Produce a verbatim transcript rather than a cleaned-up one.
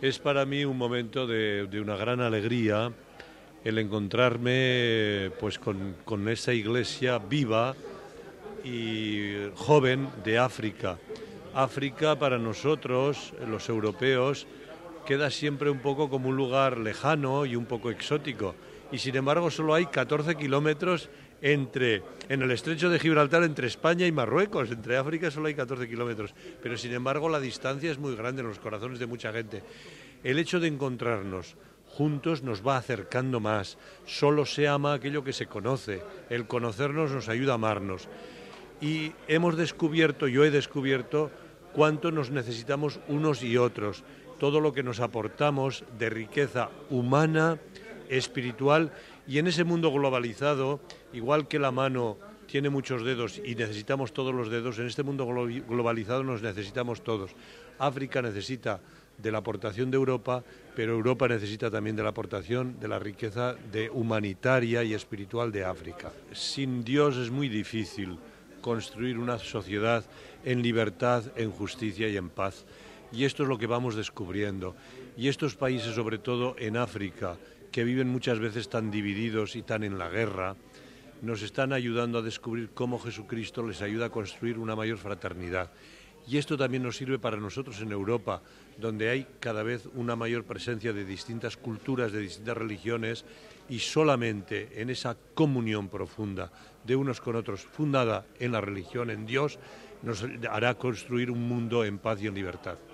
Es para mí un momento de, de una gran alegría el encontrarme pues con, con esa iglesia viva y joven de África. África para nosotros, los europeos, queda siempre un poco como un lugar lejano y un poco exótico. Y sin embargo solo hay catorce kilómetros entre, en el estrecho de Gibraltar entre España y Marruecos. Entre África solo hay catorce kilómetros. Pero sin embargo la distancia es muy grande en los corazones de mucha gente. El hecho de encontrarnos juntos nos va acercando más. Solo se ama aquello que se conoce. El conocernos nos ayuda a amarnos. Y hemos descubierto, yo he descubierto, cuánto nos necesitamos unos y otros. Todo lo que nos aportamos de riqueza humana, espiritual, y en ese mundo globalizado, igual que la mano tiene muchos dedos y necesitamos todos los dedos, en este mundo globalizado nos necesitamos todos. África necesita de la aportación de Europa, pero Europa necesita también de la aportación de la riqueza de humanitaria y espiritual de África. Sin Dios es muy difícil construir una sociedad en libertad, en justicia y en paz. Y esto es lo que vamos descubriendo. Y estos países, sobre todo en África, que viven muchas veces tan divididos y tan en la guerra, nos están ayudando a descubrir cómo Jesucristo les ayuda a construir una mayor fraternidad. Y esto también nos sirve para nosotros en Europa, donde hay cada vez una mayor presencia de distintas culturas, de distintas religiones, y solamente en esa comunión profunda de unos con otros, fundada en la religión, en Dios, nos hará construir un mundo en paz y en libertad.